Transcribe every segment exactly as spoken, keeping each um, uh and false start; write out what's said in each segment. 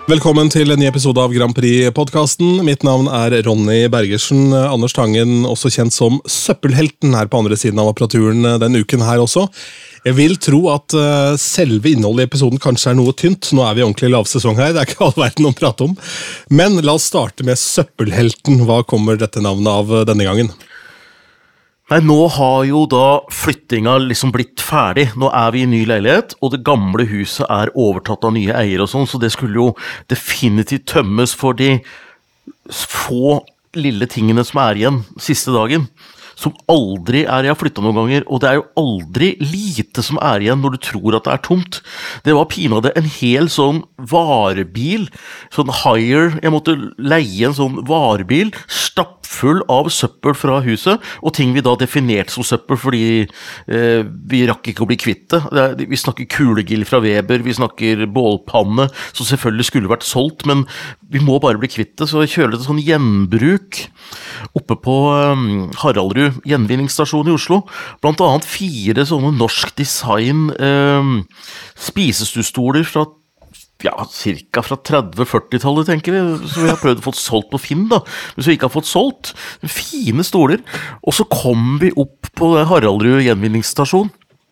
Velkommen til en ny episode av Grand Prix-podcasten. Mitt navn er Ronny Bergersen. Anders Tangen, også kjent som Søppelhelten, her på andre siden av apparaturen denne uken her også. Jeg vil tro at uh, selve innholdet i episoden kanskje er noe tynt. Nå er vi ordentlig i lavsesong her, det er ikke all verden å prate om. Men la oss starte med Søppelhelten. Hva kommer dette navnet av denne gangen? Nei, nå har jo da flyttinga liksom blitt ferdig. Nå er vi i ny leilighet, og det gamle huset er overtatt av nye eier og sånn, så det skulle jo definitivt tømmes for de få lille tingene som er igjen siste dagen. Som aldri er, jeg har flyttet noen ganger, og det er jo aldri lite som er igjen når du tror at det er tomt. Det var pinadø en hel sånn varebil, sånn hire, jeg måtte leie en sånn varebil, stappfull av søppel fra huset, og ting vi da definerte som søppel, fordi eh, vi rakk ikke å bli kvitte. Vi snakker kulegill fra Weber, vi snakker bålpanne, som selvfølgelig skulle vært solgt, men vi må bare bli kvitte, så jeg kjører det sånn gjenbruk oppe på um, Haraldrud gjenvinningsstasjon i Oslo, blant annet fire sånne norsk design eh, spisestuestoler fra ja, cirka fra tretti-førti-tallet, tenker vi, så vi har prøvd å få solgt på Finn da, hvis vi ikke har fått solgt, fine stoler, og så kom vi opp på Haraldrud gjenvinningsstasjon,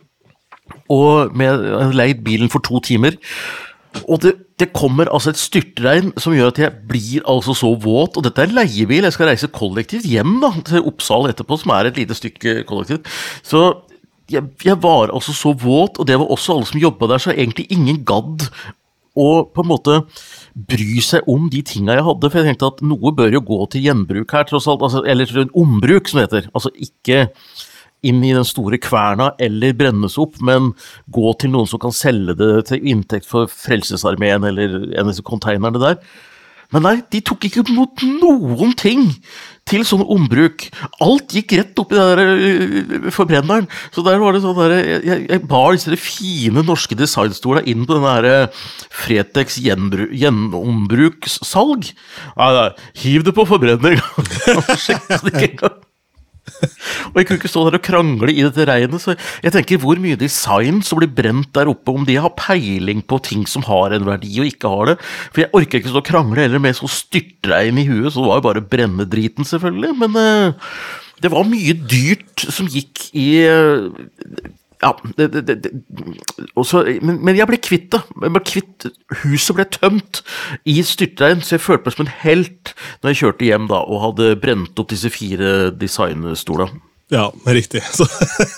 og med leid bilen for to timer, og det, det kommer altså et styrtregn som gjør at jeg blir altså så våt, og dette er en leiebil, jeg skal reise kollektivt hjem da, til Oppsal etterpå, som er et lite stykke kollektivt, så jeg, jeg var altså så våt, og det var også alle som jobbet der, så egentlig ingen gadd å på en måte bry seg om de tingene jeg hadde, for jeg tenkte at noe bør jo gå til gjenbruk her, tross alt, altså, eller til en ombruk som det heter, altså ikke inn i den store kverna eller brennes opp, men gå til noen som kan selge det til inntekt for Frelsesarmeen eller en av disse containerne der. Men nei, de tok ikke mot noen ting til sånn ombruk. Alt gikk rett opp i det der forbrenneren. Så der var det sånn der, jeg, jeg bar disse fine norske designstoler inn på den der Fretex gjennombrukssalg. Nei, nei, hiv det på forbrenner. Sjekk det ikke engang. Og jeg kunne ikke stå der og krangle i dette regnet, så jeg tenker hvor mye design som blir brent der oppe, om de har peiling på ting som har en verdi og ikke har det, for jeg orker ikke stå og krangle eller med så styrtregn i huet, så det var jo bare brennedriten selvfølgelig, men uh, det var mye dyrt som gikk i uh, ja, det, det, det, også, men, men jeg ble kvitt det, jeg ble kvitt, huset ble tømt i styrtregn, så jeg følte meg som en helt når jeg kjørte hjem da, og hadde brent opp disse fire designstoler. Ja, riktig. Så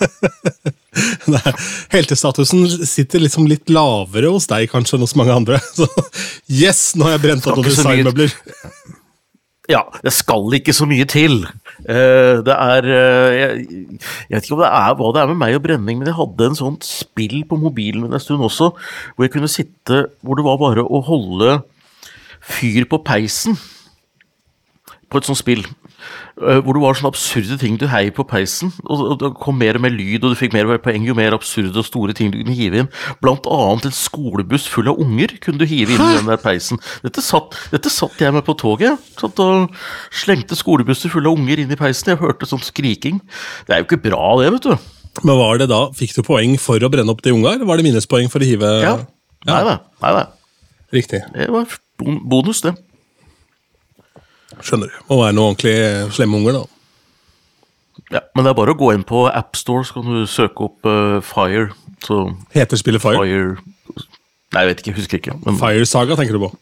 heltestatusen sitter liksom litt lavere hos deg kanskje enn hos mange andre. Så yes, nå har jeg brent opp noen designmøbler. Ja, det skal ikke så mye til. Uh, det er, uh, jeg, jeg vet ikke om det er, hva det er med meg og brenning, men jeg hadde en sånn spill på mobilen en stund også, hvor jeg kunne sitte, hvor det var bare å holde fyr på peisen, på et sånt spill, uh, hvor det var sånne absurde ting du heiv på peisen, og, og det kom mer og mer lyd, og du fikk mer og mer poeng, jo mer absurde og store ting du kunne hive inn. Blant annet en skolebuss full av unger kunne du hive inn i den der peisen. Dette satt, dette satt jeg med på toget, satt og slengte skolebusser full av unger inn i peisen. Jeg hørte sånn skriking. Det er jo ikke bra det, vet du. Men var det da, fikk du poeng for å brenne opp de unger? Var det minuspoeng for å hive? Ja, ja. Nei da, nei da. Riktig. Det var bonus det. Skjønner du. Må være noen ordentlig slemme unger da. Ja, men det er bare å gå inn på App Store, så kan du søke opp uh, Fire. Så heter spillet Fire? Fire? Nei, jeg vet ikke, husker ikke. Men... Fire Saga tenker du på?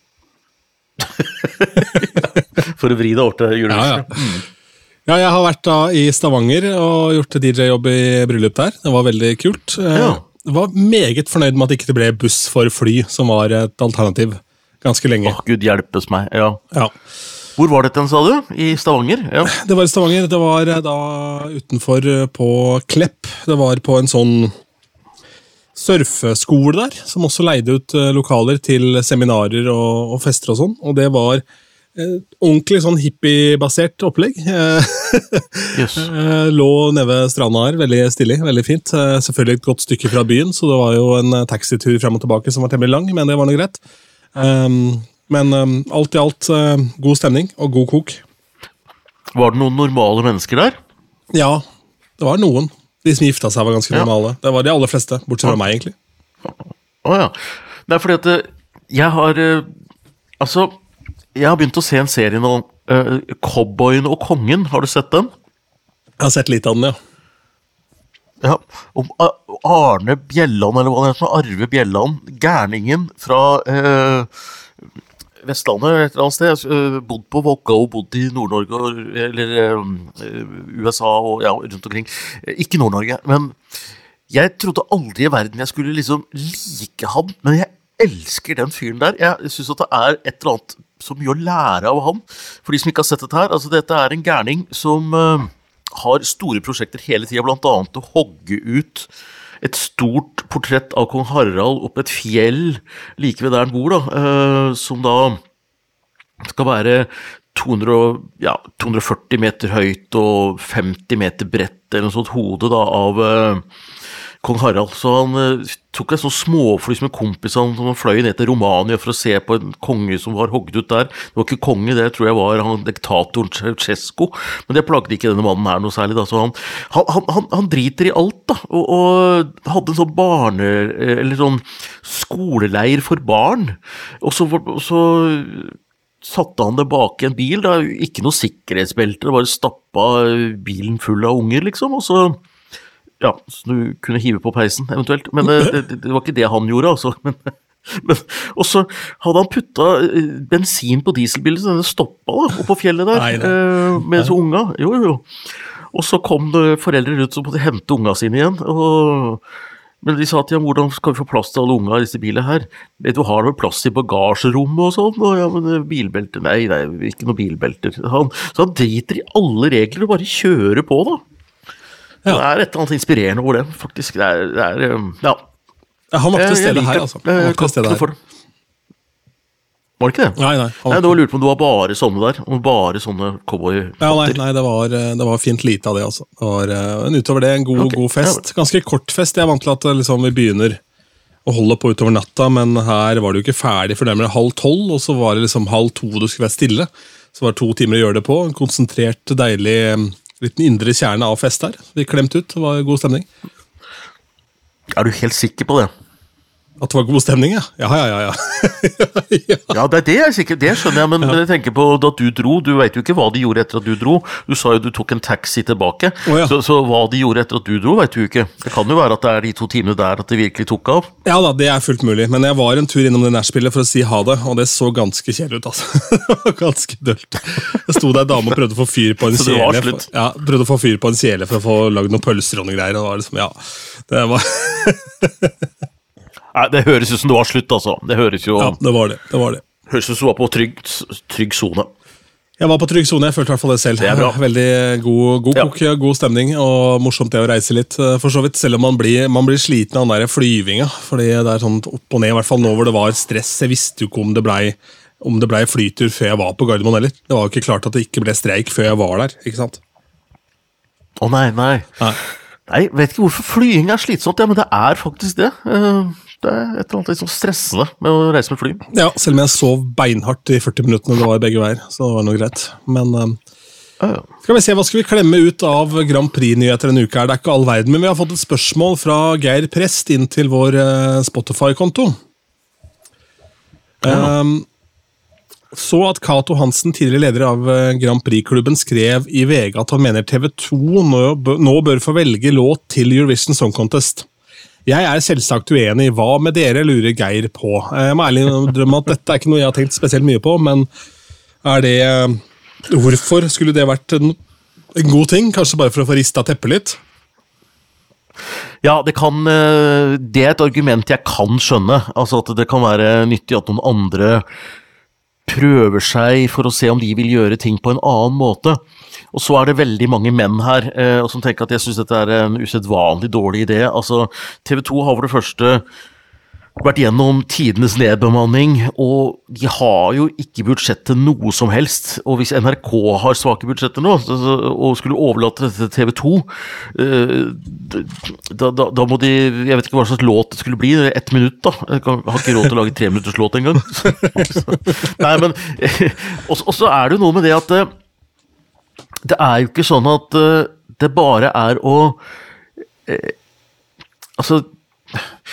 For å vri det over til julehuset. Ja, ja. Mm. Ja, jeg har vært da i Stavanger og gjort D J-jobb i bryllup der. Det var veldig kult. Ja. Jeg var meget fornøyd med at det ikke ble buss for fly, som var et alternativ ganske lenge. Åh, Gud hjelpes meg, ja. Ja. Hvor var dette, sa du? I Stavanger? Ja. Det var i Stavanger. Det var da utenfor på Klepp. Det var på en sånn surfeskole der, som også leide ut lokaler til seminarer og, og fester og sånn. Og det var eh, ordentlig sånn hippie-basert opplegg. Yes. Lå nede ved stranda her, veldig stilig, veldig fint. Selvfølgelig et godt stykke fra byen, så det var jo en taxitur frem og tilbake som var temmelig lang, men det var noe greit. Um, Men um, alt i alt, uh, god stemning og god kok. Var det noen normale mennesker der? Ja, det var noen. De som gifta seg var ganske normale. Ja. Det var de aller fleste, bortsett fra meg egentlig. Åja. Det er fordi at jeg har Altså, jeg har begynt å se en serie nå, uh, Cowboyen og Kongen, har du sett den? Jeg har sett litt av den, ja. Ja, om Arne Bjelland, eller hva det er, som Arve Bjelland, gærningen fra uh, Vestlandet, et eller annet sted, uh, bodd på Vågå og bodd i Nord-Norge, eller uh, U S A og ja, rundt omkring. Uh, ikke Nord-Norge, men jeg trodde aldri i verden jeg skulle liksom like ham, men jeg elsker den fyren der. Jeg synes at det er et eller annet så mye å lære av ham. For de som ikke har sett dette her, altså dette er en gærning som... Uh, har store prosjekter hele tiden, blant annet å hogge ut et stort portrett av kong Harald opp et fjell like ved der han bor, da, uh, som da skal være to hundre, ja, to hundre og førti meter høyt og femti meter bredt, eller noe sånt hode da, av uh, kong Harald. Så han uh, tok en sånn småfly som en kompis han, som han fløy ned til Romania for å se på en konge som var hogget ut der. Det var ikke konge, det tror jeg var han, diktatoren Ceausescu, men det plagde ikke denne mannen her noe særlig. Da. Så han, han, han, han driter i alt, da, og, og hadde en sånn barne, eller sånn skoleleir for barn, og så, og så satte han det bak i en bil, da, ikke noe sikkerhetsbelte, det bare stappa bilen full av unger, liksom, og så ja, så du kunne hive på peisen eventuelt, men det, det, det var ikke det han gjorde altså, men, men og så hadde han puttet bensin på dieselbilen, så den stoppet da, oppe på fjellet der, nei, nei. Eh, med så unga, jo, jo, og så kom det foreldre ut som måtte hente unga sine igjen, og, men de sa til ham, hvordan skal vi få plass til alle unga i disse bilene her? Du har vel plass i bagasjerommet og sånn, og ja, men bilbelter, nei, nei, ikke noe bilbelter, han, så han driter i alle regler og bare kjører på da. Ja. Det er et eller annet inspirerende over det, faktisk. Det er, det er ja. Ja, han var til stede her, altså. Han var til stede her. Var det ikke det? Nei, nei. Nei, det var lurt på om det var bare sånne der, om bare sånne cowboy. Ja, nei, nei det, var, det var fint lite av det, altså. Det var en utover det, en god, okay. god fest. Ganske kort fest. Jeg er vant til at liksom, vi begynner å holde på utover natta, men her var det jo ikke ferdig for nærmere halv tolv, og så var det liksom halv to du skulle være stille. Så var det to timer å gjøre det på. En konsentrert, deilig... liten indre kjerne av fest her. Vi klemte ut, det var god stemning. Er du helt sikker på det? At det var god stemning, ja. Ja, ja, ja. ja. ja. ja, det er det jeg sikkert, det skjønner jeg, men, ja. men jeg tenker på da du dro, du vet jo ikke hva de gjorde etter at du dro. Du sa jo du tok en taxi tilbake, oh, ja. så, så hva de gjorde etter at du dro, vet du ikke. Det kan jo være at det er de to timene der at det virkelig tok av. Ja da, det er fullt mulig, men jeg var en tur innom det nærspillet for å si ha det, og det så ganske kjedelig ut, altså. Det var ganske dølt. Det sto der dame og prøvde å få fyr på en så det var kjele. For, ja, prøvde å få fyr på en kjele for å få lagd noen pølser og noen greier, og det var liksom, ja, det var... Nei, det høres ut som det var slutt, altså. Det høres jo... Ja, det var det. det var det. Høres ut som du var på trygg, trygg zone. Jeg var på trygg zone, jeg følte i hvert fall det selv. Det er bra. Veldig god, god kok, ja. God stemning, og morsomt det å reise litt, for så vidt. Selv om man blir, man blir sliten av den der flyvinga, fordi det er sånn opp og ned, i hvert fall nå hvor det var stress. Jeg visste jo ikke om det ble, om det ble flytur før jeg var på Gardermoen heller. Det var jo ikke klart at det ikke ble streik før jeg var der, ikke sant? Å nei, nei. Nei, nei vet ikke hvorfor flying er slitsomt, ja, men det er faktisk det. Uh... Det er et eller annet litt sånn stressende med å reise med fly. Ja, selv om jeg sov beinhardt i førti minuttene det var begge veier, så det var noe greit. Men um, ah, ja. skal vi se, hva skal vi klemme ut av Grand Prix-nyheter denne uka her? Det er ikke all verden, men vi har fått et spørsmål fra Geir Prest inn til vår uh, Spotify-konto. Ja. Um, så at Kato Hansen, tidligere leder av Grand Prix-klubben, skrev i V G at han mener T V to nå, nå bør få velge låt til Eurovision Song Contest. Jeg er selvsagt uenig. Hva med dere, lurer Geir på? Jeg må ærlig drømme at dette er ikke noe jeg har tenkt spesielt mye på, men er det... Hvorfor skulle det vært en, en god ting? Kanskje bare for å få ristet teppet litt? Ja, det kan... Det er et argument jeg kan skjønne. Altså at det kan være nyttig at noen andre prøver seg for å se om de vil gjøre ting på en annen måte. Og så er det veldig mange menn her, eh, og som tenker at jeg synes dette er en usedvanlig dårlig idé. Altså, T V to har for det første vært gjennom tidenes nedbemanning, og de har jo ikke budsjett til noe som helst. Og hvis N R K har svake budsjetter nå, og skulle overlate dette til T V to, eh, da, da, da må de, jeg vet ikke hva slags låt det skulle bli, ett minutt da. Jeg har ikke råd til å lage tre minutters låt engang. Nei, men, og, og så er det jo noe med det at det er jo ikke sånn at uh, det bare er å uh, altså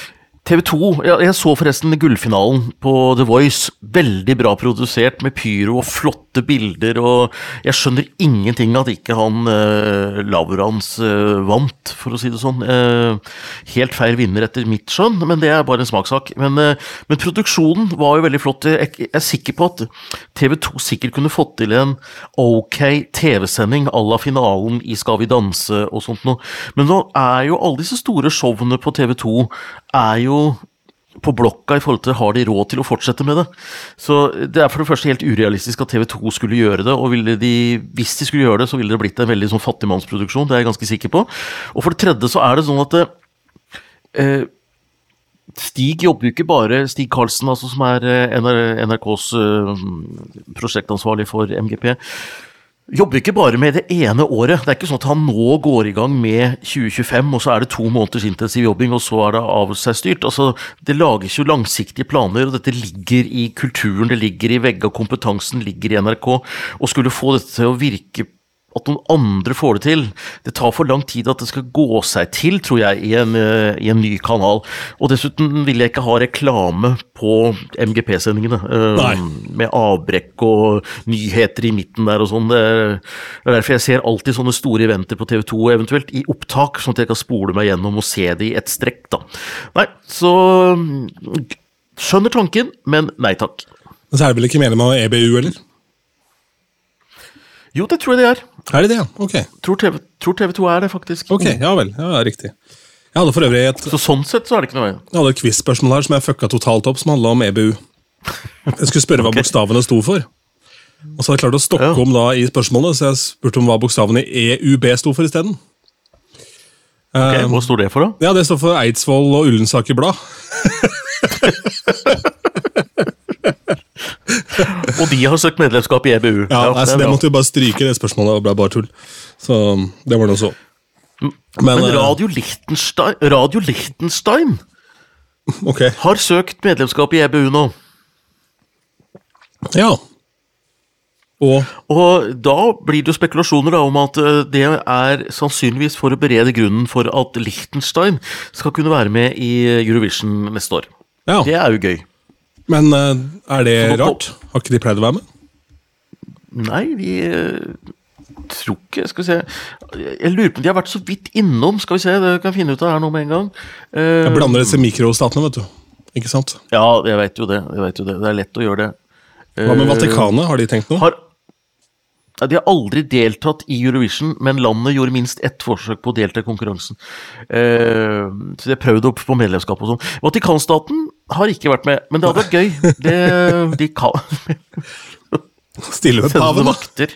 T V to, jeg, jeg så forresten gullfinalen på The Voice, veldig bra produsert med pyro og flotte bilder, og jeg skjønner ingenting at ikke han eh, Laurans eh, vant, for å si det sånn. Eh, helt feil vinner etter mitt skjønn, men det er bare en smakssak. Men, eh, men produksjonen var jo veldig flott. Jeg, jeg er sikker på at T V to sikkert kunne fått til en ok T V-sending à la finalen i Skal vi danse og sånt noe. Men nå er jo alle disse store showene på T V to er jo på blokka i forhold til har de råd til å fortsette med det. Så det er for det første helt urealistisk at T V to skulle gjøre det, og ville de, hvis de skulle gjøre det, så ville det blitt en veldig sånn fattigmannsproduksjon, det er jeg ganske sikker på. Og for det tredje så er det sånn at det, eh, Stig jobber jo ikke bare, Stig Karlsen, altså, som er N R K's eh, prosjektansvarlig for M G P, jobber ikke bare med det ene året. Det er ikke sånn at han nå går i gang med tjue tjuefem, og så er det to måneders intensiv jobbing, og så er det av seg styrt. Altså, det lages jo langsiktige planer, og dette ligger i kulturen, det ligger i vegg, og kompetansen ligger i N R K, og skulle få dette til å virke, at noen andre får det til. Det tar for lang tid at det skal gå seg til, tror jeg, i en, i en ny kanal. Og dessuten vil jeg ikke ha reklame på M G P-sendingene, uh, med avbrekk og nyheter i midten der og sånn. Det er derfor jeg ser alltid sånne store eventer på T V to, eventuelt i opptak, sånn at jeg kan spole meg gjennom og se det i et strekk, da. Nei, så skjønner tanken, men nei takk. Men så er det vel ikke medlem av E B U, eller? Jo, det tror jeg det er. Er det det, ja? Ok. Tror TV, tror T V to er det, faktisk. Ok, ja vel. Ja, riktig. Jeg hadde for øvrig et... Så sånn sett så er det ikke noe vei. Jeg hadde et quiz-spørsmål her som jeg fucka totalt opp, som handlet om E B U. Jeg skulle spørre hva okay. bokstavene sto for. Og så hadde jeg klart å stokke ja. om da i spørsmålet, så jeg spurte om hva bokstavene E U B sto for i stedet. Ok, um, hva står det for da? Ja, det står for Eidsvoll og Ullensaker Blad. Og de har søkt medlemskap i E B U. Ja, ja altså, det, det måtte jo bare stryke det spørsmålet, og ble bare tull. Så det var noe så. Men, Men Radio Liechtenstein, Radio Liechtenstein okay. har søkt medlemskap i E B U nå. Ja. Og? Og da blir det jo spekulasjoner da, om at det er sannsynligvis for å berede grunnen for at Liechtenstein skal kunne være med i Eurovision neste år. Ja. Det er jo gøy. Men er det rart? Har ikke de pleid å være med? Nei, vi tror ikke, skal vi se. Jeg lurer på om de har vært så vidt innom, skal vi se, det kan jeg finne ut av her nå med en gang. Jeg blander disse mikrostatene, vet du. Ikke sant? Ja, jeg vet jo det, jeg vet jo det. Det er lett å gjøre det. Hva med Vatikanet? Har de tenkt noe? Har, de har aldri deltatt i Eurovision, men landet gjorde minst ett forsøk på å delta i konkurransen. Eh, så de har prøvd opp på medlemskap og sånn. Vatikanstaten har ikke vært med, men det hadde vært gøy. Det, de kan... Stille med paven, vakter.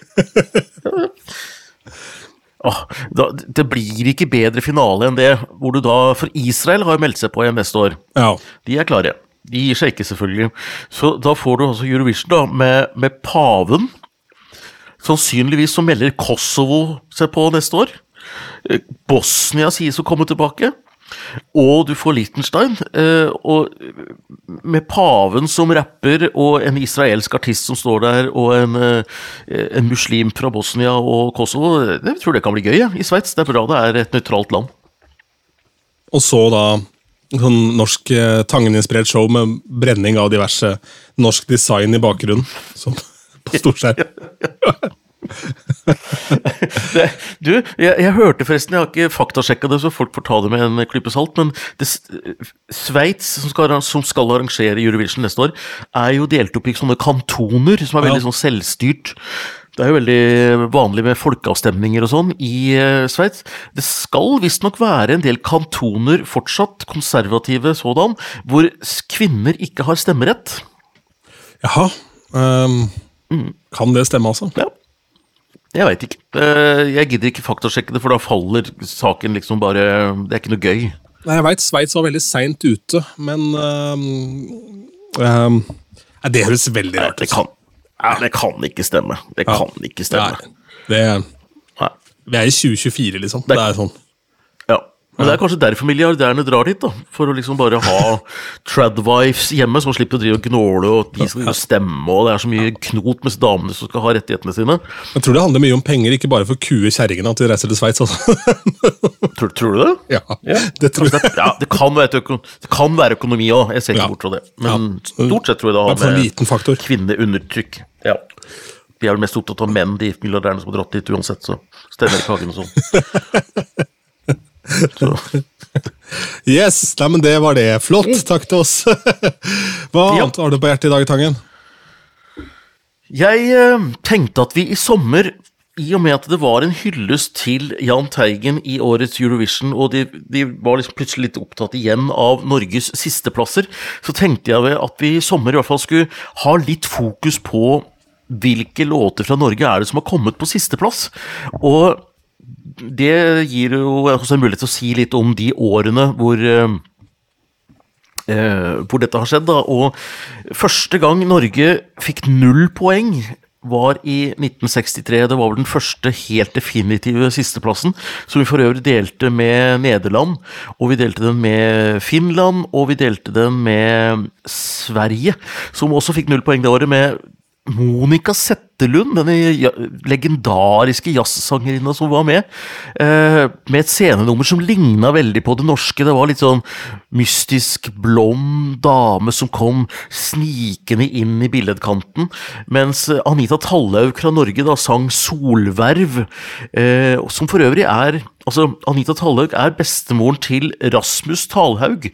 Åh, da, det blir ikke bedre finale enn det, hvor du da, for Israel har jo meldt seg på igjen neste år. Ja. De er klare. De gir seg ikke selvfølgelig. Så da får du altså Eurovision da, med, med paven. Sannsynligvis så melder Kosovo seg på neste år. Bosnia sies å komme tilbake. Og du får Liechtenstein. Og med paven som rapper, og en israelsk artist som står der, og en, en muslim fra Bosnia og Kosovo. Jeg tror det kan bli gøy, ja, i Sveits. Det er bra, det er et nøytralt land. Og så da sånn norsk Tangen-inspirert show med brenning av diverse norsk design i bakgrunnen. Sånn. På storskjerm. det, du, jeg, jeg hørte forresten, jeg har ikke faktasjekket det, så folk får ta det med en klype salt, men det, Sveits, som skal, som skal arrangere Eurovision neste år, er jo delt opp i sånne kantoner, som er veldig ja. sånn selvstyrt. Det er jo veldig vanlig med folkeavstemninger og sånn i uh, Sveits. Det skal visst nok være en del kantoner, fortsatt konservative sådan, hvor kvinner ikke har stemmerett. Jaha, um, mm. kan det stemme altså? Ja. Jeg vet ikke. Jeg gidder ikke faktasjekke det, for da faller saken liksom bare... Det er ikke noe gøy. Nei, jeg vet, Sveits var veldig sent ute, men... Um, um, det høres veldig rart ut. Det kan, ja, det kan ikke stemme. Det ja. kan ikke stemme. Nei, det, Nei. Vi er i tjue tjuefire, liksom. Det, det er sånn. Ja. Men det er kanskje derfor milliardærene drar dit, da. For å liksom bare ha tradwives hjemme, som slipper å drive og gnåle, og de skal stemme, og det er så mye knot med damene som skal ha rettighetene sine. Jeg tror det handler mye om penger, ikke bare for kue kjerringene at de reiser til Sveits. Altså. tror, tror du det? Ja, ja. det tror jeg. Ja, det kan være, det kan være økonomi også, jeg ser ikke ja. bort fra det. Men ja. stort sett tror jeg det har med liten faktor. Kvinneundertrykk. Ja. De er jo mest opptatt av menn, de milliardærene som har dratt dit uansett, så stemmer ikke hagen og sånn. Så. Yes, nei, men det var det. Flott, takk til oss. Hva ja. annet har du på hjertet i dag, Tangen? Jeg eh, tenkte at vi i sommer, i og med at det var en hyllest til Jahn Teigen i årets Eurovision, og de, de var liksom plutselig litt opptatt igjen av Norges sisteplasser, så tenkte jeg at vi i sommer i hvert fall skulle ha litt fokus på hvilke låter fra Norge er det som har kommet på sisteplass. Og det gir jo også en mulighet til å si litt om de årene hvor, eh, hvor dette har skjedd. Da. Og første gang Norge fikk null poeng var i nitten sekstitre. Det var vel den første helt definitive sisteplassen, som vi for øvrig delte med Nederland, og vi delte den med Finland, og vi delte den med Sverige, som også fikk null poeng det året, med Monica Zetterlund, denne legendariske jazzsangerinna som var med, med et scenenummer som lignet veldig på det norske. Det var litt sånn mystisk blond dame som kom snikende inn i billedkanten, mens Anita Tallhaug fra Norge da sang Solverv, som for øvrig er, altså Anita Tallhaug er bestemoren til Rasmus Talhaug.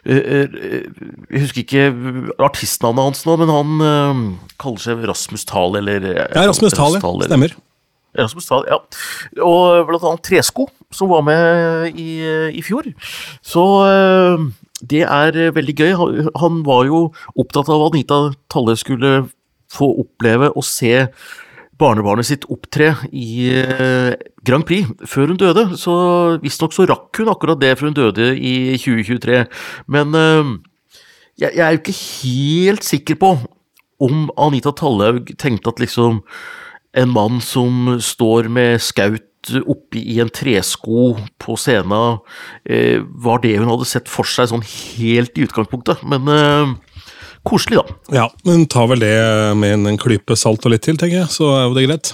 Jeg husker ikke artistnavnet hans nå, men han kaller seg Rasmus Tal, eller ja, Rasmus Tal, ja. Stemmer. Rasmus Tal, ja. Og blant annet Tresko, som var med i, i fjor. Så det er veldig gøy. Han var jo opptatt av at Anita Tallhaug skulle få oppleve og se barnebarnet sitt opptre i Grand Prix før hun døde. Så visst nok så rakk hun akkurat det før hun døde i tjue tjuetre. Men jeg, jeg er jo ikke helt sikker på om Anita Tallhaug tenkte at liksom en mann som står med skaut oppi i en tresko på scenen, eh, var det hun hadde sett for seg sånn helt i utgangspunktet. Men eh, koselig da. Ja, men ta vel det med en, en klype salt og litt til, tenker jeg, så er jo det greit.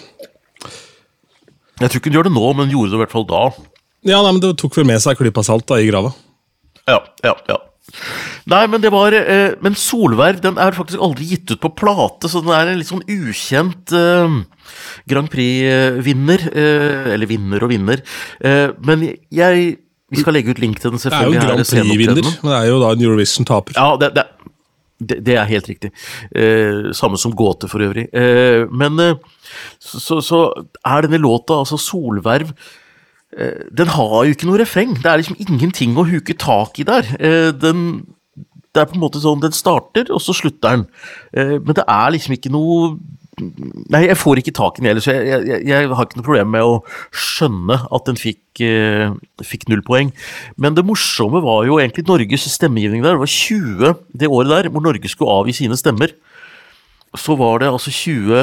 Jeg tror ikke hun gjør det nå, men gjorde det i hvert fall da. Ja, nei, men det tok vel med seg klypa salt da i grava. Ja, ja, ja. Nei, men det var eh, men Solverv, den er faktisk aldri gitt ut på plate, så den er en litt sånn ukjent eh, Grand Prix-vinner, eh, eller vinner og vinner. Eh, men jeg vi skal legge ut link til den selvfølgelig. Det er jo Grand Prix-vinner, men det er jo da en Eurovision-taper. Ja, det, det, det, det er helt riktig. Eh, samme som Gåte for øvrig. Eh, men eh, så, så, så er denne låta, altså Solverv, den har jo ikke noe refreng. Det er liksom ingenting å huke tak i der. Den, det er på en måte sånn, den starter, og så slutter den. Men det er liksom ikke noe... Nei, jeg får ikke tak i den heller, så jeg, jeg, jeg har ikke noe problem med å skjønne at den fikk, fikk null poeng. Men det morsomme var jo egentlig Norges stemmegivning der. Det var tjue det året der, hvor Norge skulle avgi sine stemmer. Så var det altså tjue...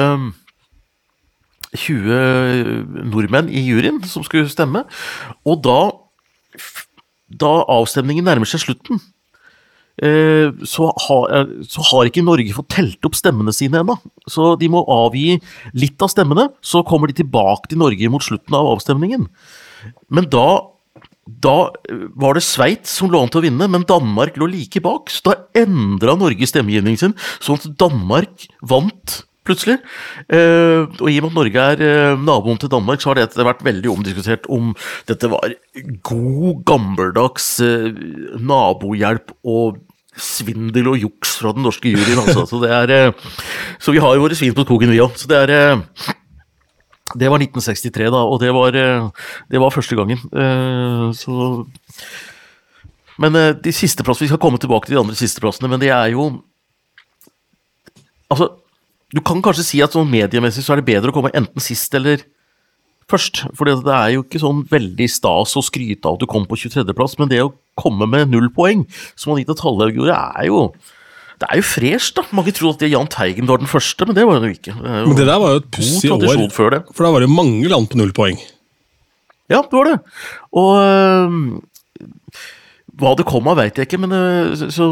tjue nordmenn i juryen som skulle stemme, og da da avstemningen nærmer seg slutten eh, så, har, så har ikke Norge fått telt opp stemmene sine ennå, så de må avgi litt av stemmene, så kommer de tilbake til Norge mot slutten av avstemningen. Men da da var det Sveits som lå an til å vinne, men Danmark lå like bak, så da endret Norge stemmegivningen sin, sånn at Danmark vant plutselig, eh, og i og med at Norge er eh, naboen til Danmark, så har det vært veldig omdiskutert om dette var god, gammeldags eh, nabohjelp og svindel og juks fra den norske juryen, altså. Så det er, eh, så vi har jo våre svin på skogen vi også, så det er, eh, det var nitten sekstitre da, og det var, eh, det var første gangen, eh, så, men eh, de siste plassene, vi skal komme tilbake til de andre siste plassene, men det er jo, altså, du kan kanskje si at sånn mediemessig så er det bedre å komme enten sist eller først, for det er jo ikke sånn veldig stas å skryte av at du kom på tjuetredje plass, men det å komme med null poeng, som Anita Tallhaug gjorde, er jo, det er jo fresh da. Mange tror at det Jahn Teigen var den første, men det var det jo ikke. Det jo men det der var jo et pussig år, før det. For da var det jo mange land på null poeng. Ja, det var det. Og hva det kom av vet jeg ikke, men uh, så,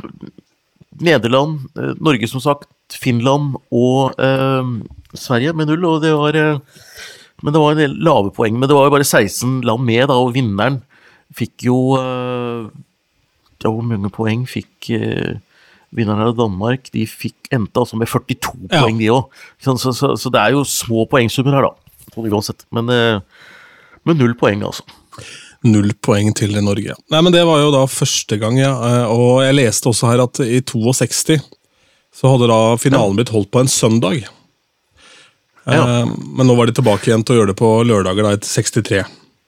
Nederland, uh, Norge som sagt, Finland og uh, Sverige med null, og det var, uh, men det var en del lave poeng, men det var jo bare seksten land med, da, og vinneren fikk jo, uh, ja, hvor mange poeng fikk uh, vinneren av Danmark, de fikk endte altså med førtito ja. Poeng de også, så, så, så, så det er jo små poengsummer her da, uansett, men uh, med null poeng altså. Null poeng til Norge. Nei, men det var jo da første gang, ja. Og jeg leste også her at i sekstito så hadde da finalen blitt holdt på en søndag. Ja. Men nå var de tilbake igjen til å gjøre det på lørdager da, i sekstitre.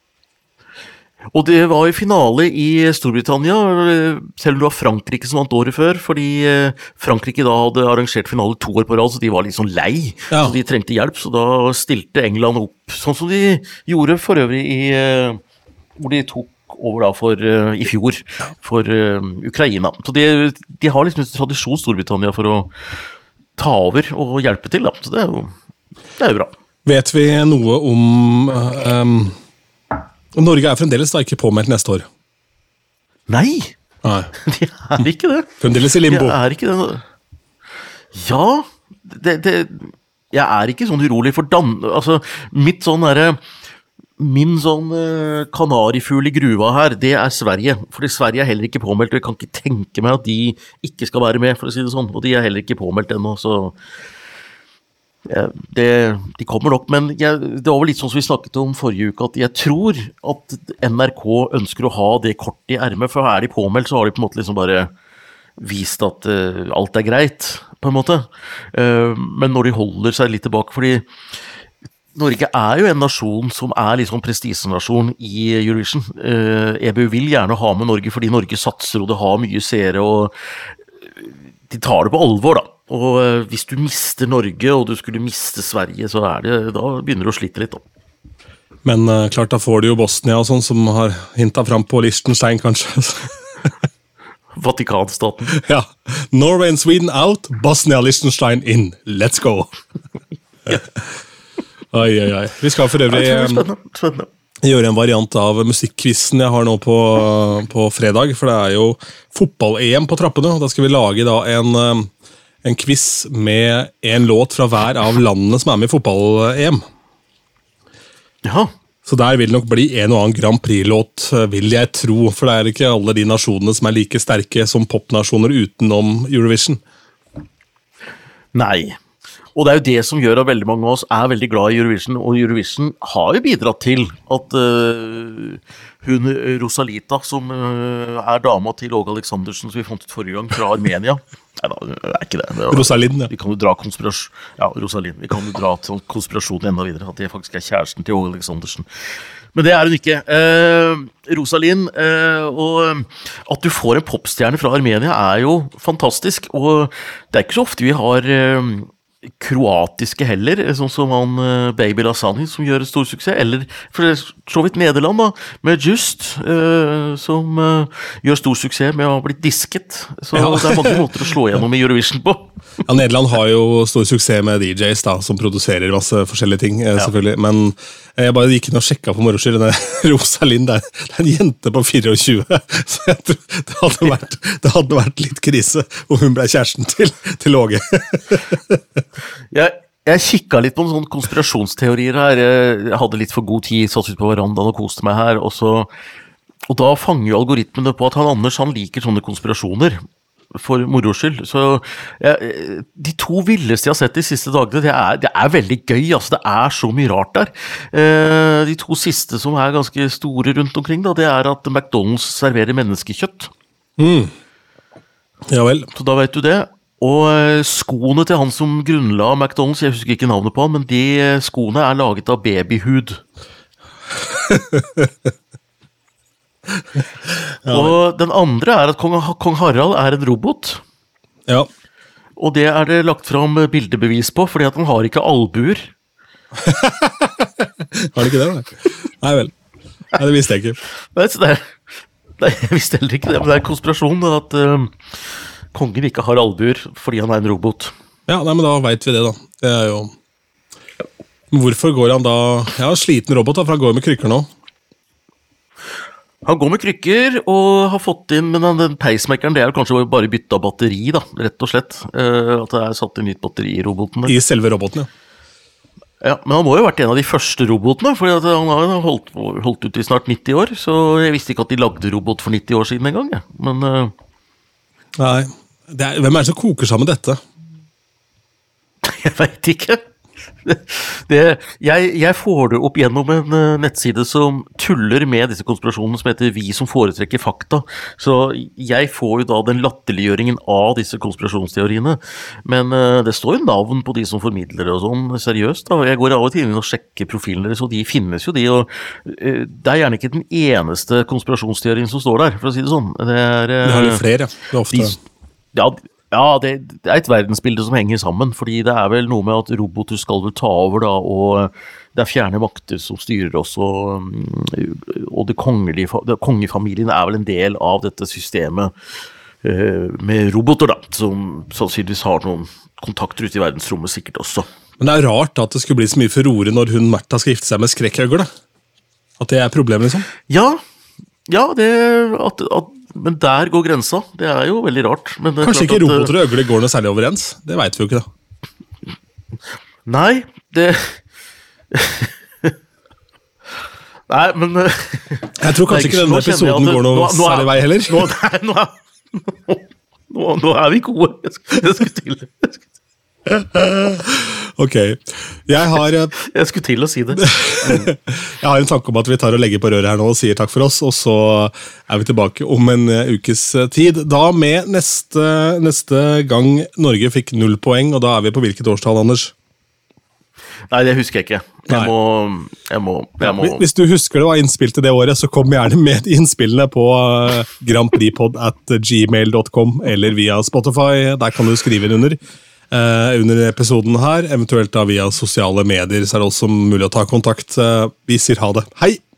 Og det var jo finale i Storbritannia, selv om det var Frankrike som vant året før, fordi Frankrike da hadde arrangert finale to år på rad, så de var litt sånn lei, ja. Så de trengte hjelp, så da stilte England opp, sånn som de gjorde for øvrig i... hvor de tok over da for, uh, i fjor for uh, Ukraina. Så de, de har liksom en tradisjon Storbritannia for å ta over og hjelpe til, da. Så det er jo, det er jo bra. Vet vi noe om uh, um, Norge er fremdeles da ikke påmeldt neste år? Nei, Nei. De er ikke det. Fremdeles i limbo. De er ikke det. Ja, det, det, jeg er ikke sånn urolig for Dan... Altså, mitt sånn derre Min sånn uh, kanarifugl i gruva her, det er Sverige, fordi Sverige er heller ikke påmeldt, og jeg kan ikke tenke meg at de ikke skal være med, for å si det sånn, og de er heller ikke påmeldt ennå, så ja, det, de kommer nok, men jeg, det var vel litt sånn som vi snakket om forrige uke, at jeg tror at N R K ønsker å ha det kort i ermet, for er de påmeldt, så har de på en måte liksom bare vist at uh, alt er greit, på en måte, uh, men når de holder seg litt tilbake, fordi Norge er jo en nasjon som er liksom prestisjenasjon i Eurovision. Eh, E B U vil gjerne ha med Norge fordi Norge satser og det har mye seere og de tar det på alvor da. Og eh, hvis du mister Norge og du skulle miste Sverige så er det, da begynner du å slite litt da. Men uh, klart da får du jo Bosnia og sånn som har hintet fram på Liechtenstein kanskje. Vatikanstaten. Ja, Norway and Sweden out, Bosnia Liechtenstein in. Let's go. Ja. Oi, oi, oi. Vi skal for øvrig spennende, spennende. gjøre en variant av musikkquizen jeg har nå på, på fredag, for det er jo fotball-E M på trappene, og da skal vi lage da en, en quiz med en låt fra hver av landene som er med i fotball-E M. Ja. Så der vil det nok bli en og annen Grand Prix-låt, vil jeg tro, for det er ikke alle de nasjonene som er like sterke som popnasjoner utenom Eurovision. Nei. Og det er jo det som gjør at veldig mange av oss er veldig glad i Eurovision, og Eurovision har jo bidratt til at uh, hun Rosalita, som uh, er dama til Åge Aleksandersen, som vi fant ut forrige gang, fra Armenia. Nei da, det er ikke det. det var, Rosalind, ja. Vi kan jo dra konspirasjon, ja, Rosalind, vi kan jo dra til konspirasjonen enda videre, at det faktisk er kjæresten til Åge Aleksandersen. Men det er hun ikke. Uh, Rosalind, uh, og at du får en popstjerne fra Armenia er jo fantastisk, og det er ikke så ofte vi har... Uh, kroatiske heller, sånn som han Baby Lasani som gjør stor suksess, eller for så vidt Nederland da, med Just, uh, som uh, gjør stor suksess med å ha blitt disket, så ja. Det er mange måter å slå gjennom i Eurovision på. Ja, Nederland har jo stor suksess med D Js da, som produserer masse forskjellige ting, ja. Selvfølgelig, men jeg bare gikk inn og sjekket på moroskyld, denne Rosalind, det er en jente på tjuefire, så jeg tror det hadde vært, det hadde vært litt krise om hun ble kjæresten til, til Åge. Jeg, jeg kikket litt på en sånn konspirasjonsteorier her, jeg hadde litt for god tid, satt ut på verandaen og koste meg her, og, så, og da fanger jo algoritmene på at han Anders, han liker sånne konspirasjoner, for moroskyld, så ja, de to villeste jeg har sett de siste dagene, det er, det er veldig gøy, altså det er så mye rart der. Eh, de to siste som er ganske store rundt omkring, da, det er at McDonald's serverer menneskekjøtt. Mm. Ja vel. Så da vet du det. Og skoene til han som grunnla McDonald's, jeg husker ikke navnet på han, men de skoene er laget av babyhud. Ja, og den andre er at kong, kong Harald er en robot. Ja. Og det er det lagt fram bildebevis på, fordi at han har ikke albuer. Har det ikke det, da? Nei vel. Nei, det visste jeg ikke. Nei, det er, nei, jeg visste heller ikke det, men det er en konspirasjon at uh, kongen ikke har albuer fordi han er en robot. Ja, nei, men da vet vi det da. Det er jo... Hvorfor går han da... Jeg har sliten robot da, for han går med krykker nå. Han går med krykker og har fått inn, men den pacemakeren, det er kanskje bare bytta batteri, da, rett og slett. Uh, at det er satt inn nytt batteri i roboten. Der. I selve roboten, ja. Ja, men han må jo ha vært en av de første robotene, for han har holdt, holdt ut i snart nitti år, så jeg visste ikke at de lagde robot for nitti år siden en gang, ja. Men... Uh... Nei, det er, hvem er det som koker sammen dette? Jeg vet ikke. Det, det, jeg, jeg får det opp gjennom en uh, nettside som tuller med disse konspirasjonene som heter Vi som foretrekker fakta, så jeg får jo da den latterliggjøringen av disse konspirasjonsteoriene, men uh, det står jo navn på de som formidler og sånn, seriøst da, jeg går av og til inn og sjekker profilen deres, og de finnes jo de, og uh, det er gjerne ikke den eneste konspirasjonsteorien som står der, for å si det sånn. Det er, uh, det har jo flere, det er ofte. De, ja, Ja, det, det er et verdensbilde som henger sammen, fordi det er vel noe med at roboter skal vel ta over da, og det er fjerne makter som styrer oss, og, og det kongelige, det, kongefamilien er vel en del av dette systemet eh, med roboter da, som sannsynligvis har noen kontakter ute i verdensrommet sikkert også. Men det er rart at det skulle bli så mye furore når hun Märtha skal gifte seg med skrekkøgle. At det er problemet liksom. Ja, ja det at, at men der går grensa, det er jo veldig rart. Men Kanskje ikke at, roboter og øgler går noe særlig overens, det vet vi jo ikke da. Nei, det... Nei, men... Jeg tror kanskje ikke denne episoden det, går noe nå, nå, særlig vei heller. Nå, nei, nå, nå, nå, nå er vi gode, jeg skulle, jeg skulle til. Jeg skulle Ok, jeg har Jeg skulle til å si det. Jeg har en tanke om at vi tar og legger på røret her nå og sier takk for oss, og så er vi tilbake om en ukes tid. Da med neste, neste gang Norge fikk null poeng, og da er vi på hvilket årstall, Anders? Nei, det husker jeg ikke. Jeg må, jeg må, jeg må... Hvis du husker det var innspill til det året, så kom gjerne med innspillene på grandprixpod at gmail dot com eller via Spotify. Der kan du skrive inn under. Uh, under episoden her, eventuelt da via sosiale medier, så er det også mulig å ta kontakt. Uh, vi sier ha det. Hei!